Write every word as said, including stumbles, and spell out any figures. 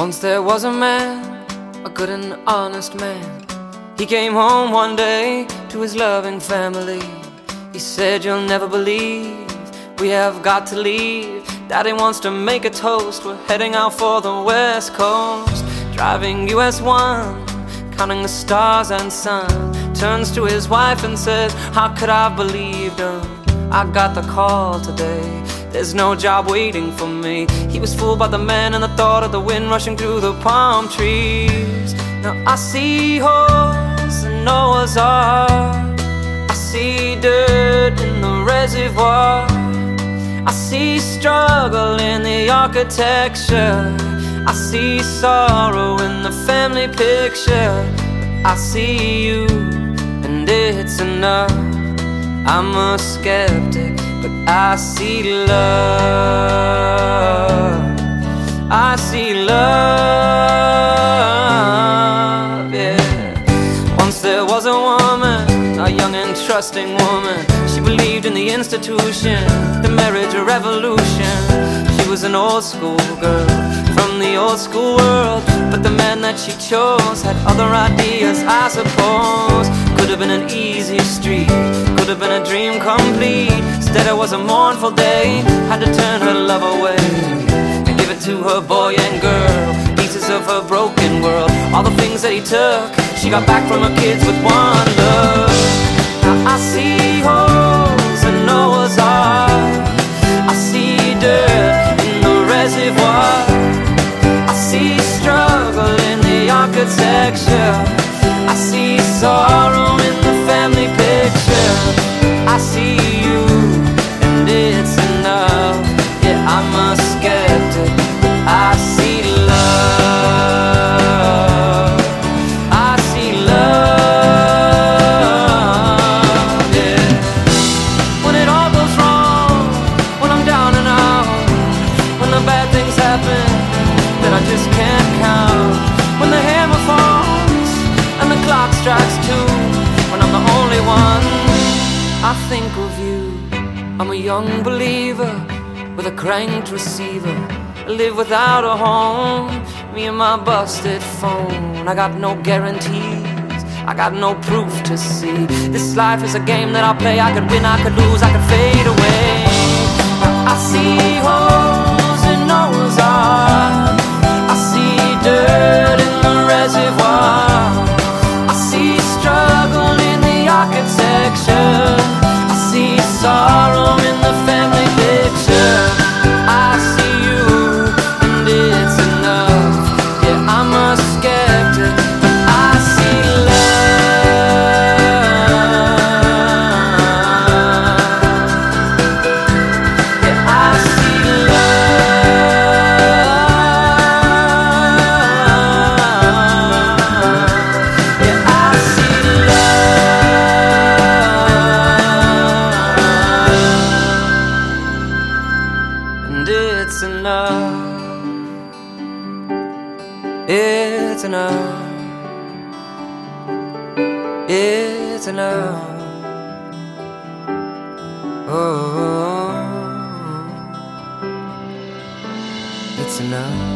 Once there was a man, a good and honest man. He came home one day to his loving family. He said, "You'll never believe, we have got to leave. Daddy wants to make a toast, we're heading out for the West Coast." Driving U S one, counting the stars and sun, turns to his wife and says, "How could I have believed him? I got the call today, there's no job waiting for me." He was fooled by the man and the thought of the wind rushing through the palm trees. Now I see holes in Noah's Ark, I see dirt in the reservoir, I see struggle in the architecture, I see sorrow in the family picture. I see you, and it's enough. I'm a skeptic, but I see love. I see love, yeah. Once there was a woman, a young and trusting woman. She believed in the institution, the marriage revolution. She was an old school girl from the old school world, but the man that she chose had other ideas, I suppose. Could have been an easy street, could have been a dream complete. Instead it was a mournful day, had to turn her love away and give it to her boy and girl, pieces of her broken world. All the things that he took, she got back from her kids with one look. Now I see holes in Noah's Ark, I see dirt in the reservoir, I see struggle in the architecture, I see sorrow in the family picture. I see you, and it's enough. Yeah, I'm a skeptic, but I see love. I see love, yeah. When it all goes wrong, when I'm down and out, when the bad things happen that I just can't count, when the hammer falls and the clock strikes two, when I'm the only one, I think of you. I'm a young believer with a cranked receiver. I live without a home, me and my busted phone. I got no guarantees, I got no proof to see. This life is a game that I play, I could win, I could lose, I could fade away. I see holes in Noah's Ark, I see dirt in the reservoir, I see struggle in the architecture, I see sorrow in the family picture. I see you, and it's enough. Yeah, I'm a skeptic, but I see love. Yeah, I see love. Yeah, I see love. And it's enough. It's enough. It's enough. Oh, it's enough.